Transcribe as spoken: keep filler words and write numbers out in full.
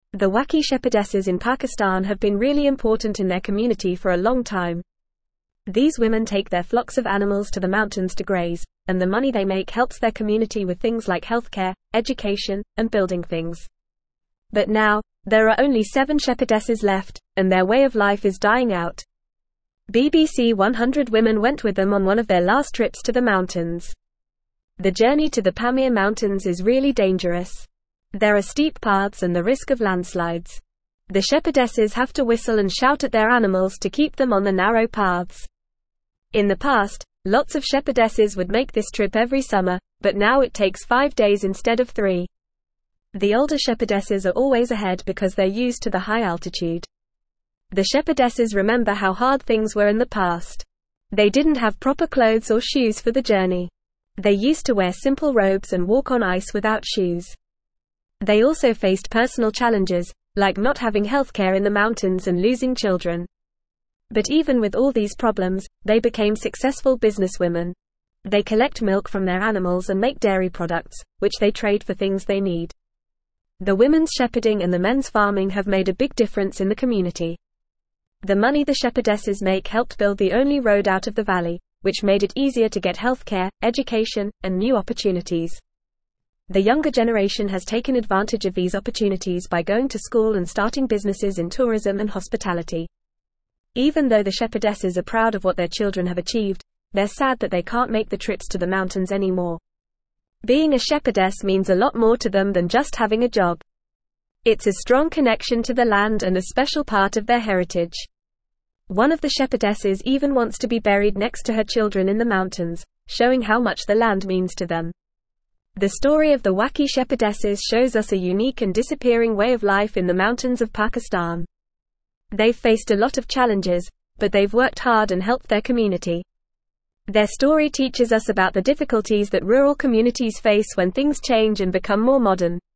The Waqi shepherdesses in Pakistan have been really important in their community for a long time. These women take their flocks of animals to the mountains to graze, and the money they make helps their community with things like healthcare, education, and building things. But now, there are only seven shepherdesses left, and their way of life is dying out. B B C one hundred women went with them on one of their last trips to the mountains. The journey to the Pamir Mountains is really dangerous. There are steep paths and the risk of landslides. The shepherdesses have to whistle and shout at their animals to keep them on the narrow paths. In the past, lots of shepherdesses would make this trip every summer, but now it takes five days instead of three. The older shepherdesses are always ahead because they're used to the high altitude. The shepherdesses remember how hard things were in the past. They didn't have proper clothes or shoes for the journey. They used to wear simple robes and walk on ice without shoes. They also faced personal challenges, like not having healthcare in the mountains and losing children. But even with all these problems, they became successful businesswomen. They collect milk from their animals and make dairy products, which they trade for things they need. The women's shepherding and the men's farming have made a big difference in the community. The money the shepherdesses make helped build the only road out of the valley, which made it easier to get healthcare, education, and new opportunities. The younger generation has taken advantage of these opportunities by going to school and starting businesses in tourism and hospitality. Even though the shepherdesses are proud of what their children have achieved, they're sad that they can't make the trips to the mountains anymore. Being a shepherdess means a lot more to them than just having a job. It's a strong connection to the land and a special part of their heritage. One of the shepherdesses even wants to be buried next to her children in the mountains, showing how much the land means to them. The story of the Waqi shepherdesses shows us a unique and disappearing way of life in the mountains of Pakistan. They've faced a lot of challenges, but they've worked hard and helped their community. Their story teaches us about the difficulties that rural communities face when things change and become more modern.